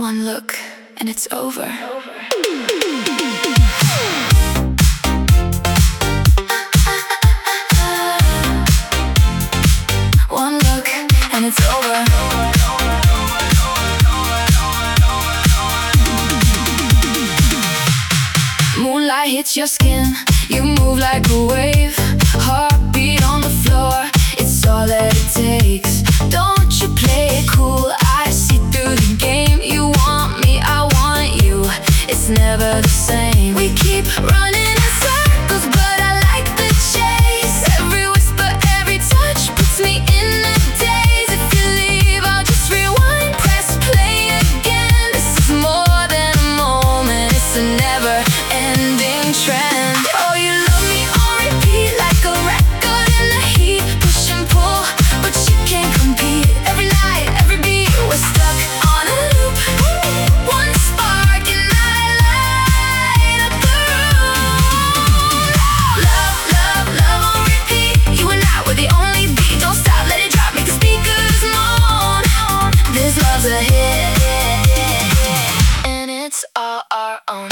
One look and it's over. One look and it's over. Moonlight hits your skin, you move like a wave. Heartbeat on the floor, it's all that it takes. Don't you play it cool, I see through the game. You want me, I want you, it's never the same. We keep running in circles, but I like the chase. Every whisper, every touch puts me in a daze. If you leave, I'll just rewind, press play again. This is more than a moment, it's a never-ending trend. Oh, you love me on repeat, like a record in the heat. Push and pull, but you can't compete. Every night, every beat, we're stuck on a loop. One spark and I light up the room. Love, love, love on repeat. You and I, we're the only beat. Don't stop, let it drop, make the speakers moan. This love's a hit, and it's all our own.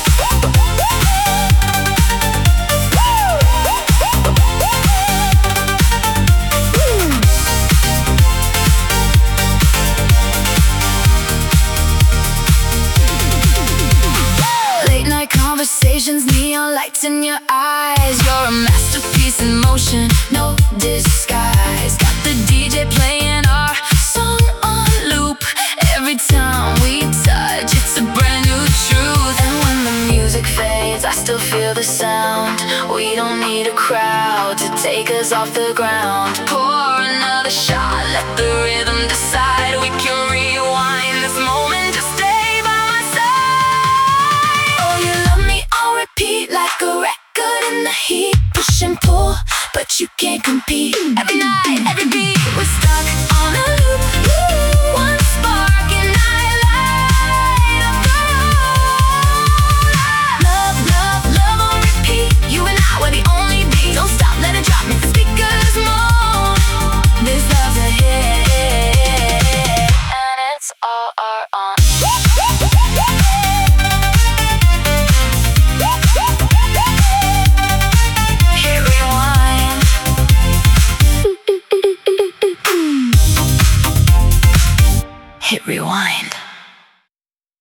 Conversations, neon lights in your eyes. You're a masterpiece in motion, no disguise. Got the DJ playing our song on loop. Every time we touch, it's a brand new truth. And when the music fades, I still feel the sound. We don't need a crowd to take us off the ground.